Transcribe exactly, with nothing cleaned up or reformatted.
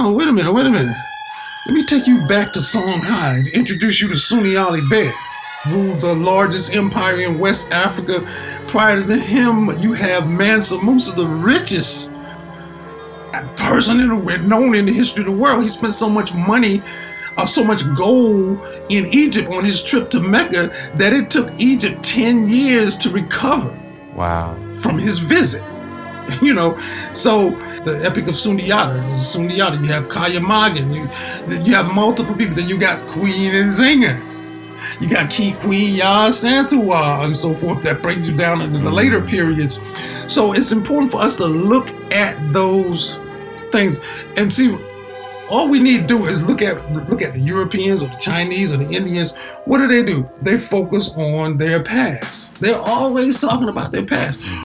no, wait a minute, wait a minute. Let me take you back to Songhai and introduce you to Sunni Ali Beg, ruled the largest empire in West Africa. Prior to him, you have Mansa Musa, the richest person in the, known in the history of the world. He spent so much money, uh, so much gold in Egypt on his trip to Mecca that it took Egypt ten years to recover. Wow. From his visit. You know, so the Epic of Sundiata, Sundiata, you have Kaya Magan, you, you have multiple people. Then you got Queen Nzinga. You got King Queen Ya Santuwa and so forth. That brings you down into the later periods. So it's important for us to look at those things and see. All we need to do is look at look at the Europeans or the Chinese or the Indians. What do they do? They focus on their past. They're always talking about their past.